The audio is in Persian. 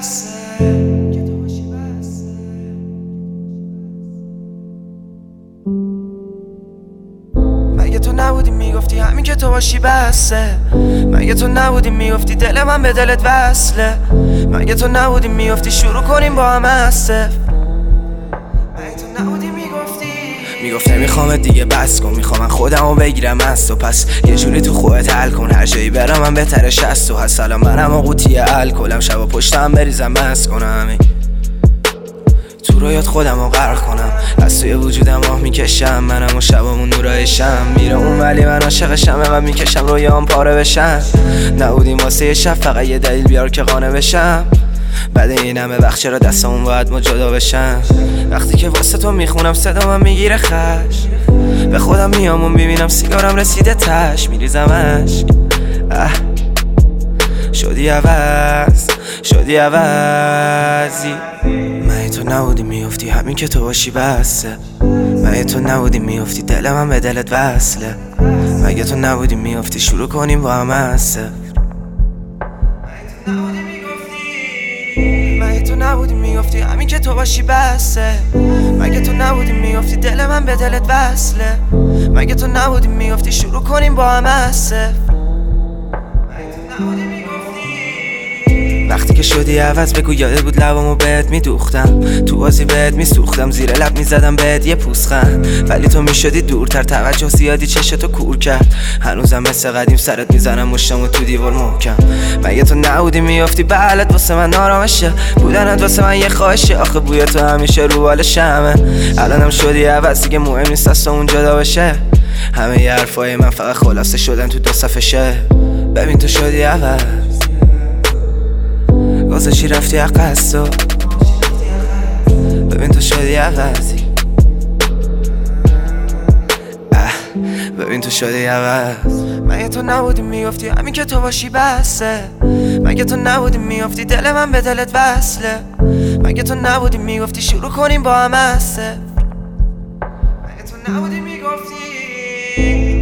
مگه تو نبودی میگفتی همین که تو باشی بسه؟ مگه تو نبودی میگفتی دل من به دلت وصله؟ مگه تو نبودی میگفتی شروع کنیم با هم هسته؟ مگه تو نبودی میگفت نمیخوام دیگه بس کن، میخوام خودمو بگیرم از تو، پس یه جوری تو خودت حل کن، هر جایی برم من بهترش از تو هست. الان منم و قوطی الکلم، شبا پشتم بریزم مست کنم، تو رویات خودمو غرق کنم، از توی وجودم آه میکشم، منم و شبامون نورای شم میره اون، ولی من عاشقشم و میکشم رویام پاره بشم. نبودیم واسه یه شب، فقط یه دلیل بیار که قانع بشم. بعد این همه وقت چرا دستمون باید ما جدا بشن؟ وقتی که واسه تو میخونم صدا من میگیره خش، به خودم میامون ببینم سیگارم رسیده تش، میریزم عشق. شدی عوضی. مگه تو نبودی میافتی همین که تو باشی بسه؟ مگه تو نبودی میافتی دل من به دلت وصله؟ مگه تو نبودی میافتی شروع کنیم با هم هسته؟ مگه تو نبودی میگفتی همین که تو باشی بسه؟ مگه تو نبودی میگفتی دل من به دلت وصله؟ مگه تو نبودی میگفتی شروع کنیم با هم هسته؟ وقتی که شدی عوض بگو یاده بود لبامو بهت میدوختم، تو بازی بهت میسوختم، زیر لب میزدم بهت یه پوزخند، ولی تو میشدی دورتر، توجه زیادی چشتو کور کرد، هنوزم مثل قدیم سرت میزنم مشتمو تو دیوار محکم. مگه تو نبودی میافتی بغلت واسه من آرامشه، بودنت واسه من یه خواهشه، آخه بوی تو همیشه رو بال شمه. الانم شدی عوض دیگه مهم نیست از تو اون جدا بشه، همه ی حرفای من فقط خلاصه شدن تو 2 صفحه شه. ببین تو شدی عوض، گذاشتی رفتی عقص تو، ببین تو شدی عوضی. ببین تو شدی عوض. مگه تو نبودی میگفتی همین که تو باشی بسه؟ مگه تو نبودی میگفتی دل من به دلت وصله؟ مگه تو نبودی میگفتی شروع کنیم با هم هسته؟ مگه تو نبودی میگفتی